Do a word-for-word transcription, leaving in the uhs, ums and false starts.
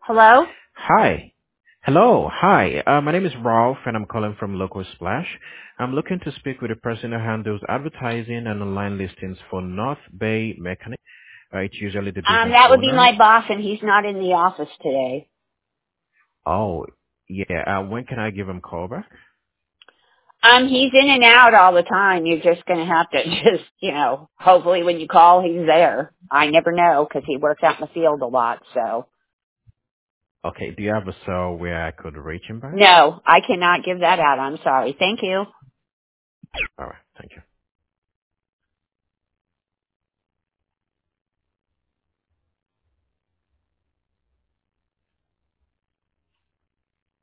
Hello? Hi. Hello. Hi. Uh, my name is Rolf, and I'm calling from Local Splash. I'm looking to speak with the person who handles advertising and online listings for North Bay Mechanic. Uh, it's usually the Um, business that would be owner. my boss, and he's not in the office today. Oh, yeah. Uh, when can I give him a call back? Um, he's in and out all the time. You're just going to have to just, you know, hopefully when you call, he's there. I never know because he works out in the field a lot, so. Okay. Do you have a cell where I could reach him back? No, I cannot give that out. I'm sorry. Thank you. All right. Thank you.